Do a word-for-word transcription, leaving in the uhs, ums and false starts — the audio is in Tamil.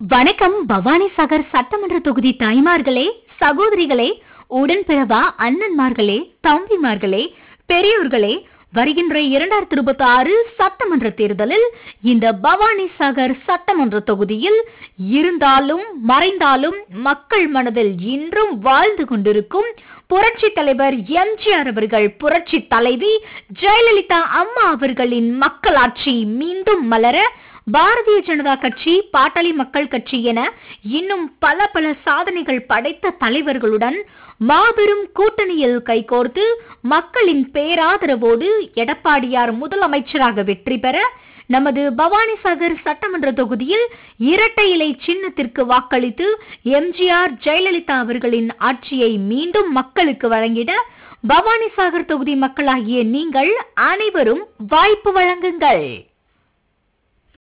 வணக்கம். பவானிசாகர் சட்டமன்ற தொகுதி தாய்மார்களே, சகோதரிகளே, உடன்பிறவா அண்ணன்மார்களே, தம்பிமார்களே, பெரியோர்களே, வருகின்ற இரண்டாயிரத்தி இருபத்தி ஆறு சட்டமன்ற தேர்தலில் இந்த பவானிசாகர் சட்டமன்ற தொகுதியில் இருந்தாலும் மறைந்தாலும் மக்கள் மனதில் இன்றும் வாழ்ந்து கொண்டிருக்கும் புரட்சி தலைவர் எம்ஜிஆர் அவர்கள், புரட்சி தலைவி ஜெயலலிதா அம்மா அவர்களின் மக்களாட்சி மீண்டும் மலர பாரதிய ஜனதா கட்சி, பாட்டாளி மக்கள் கட்சி என இன்னும் பல பல சாதனைகள் படைத்த தலைவர்களுடன் மாபெரும் கூட்டணியில் கைகோர்த்து மக்களின் பேராதரவோடு எடப்பாடியார் முதலமைச்சராக வெற்றி பெற நமது பவானிசாகர் சட்டமன்ற தொகுதியில் இரட்டை இலை சின்னத்திற்கு வாக்களித்து எம்ஜிஆர் ஜெயலலிதா அவர்களின் ஆட்சியை மீண்டும் மக்களுக்கு வழங்கிட பவானிசாகர் தொகுதி மக்களாகிய நீங்கள் அனைவரும் வாய்ப்பு வழங்குங்கள்.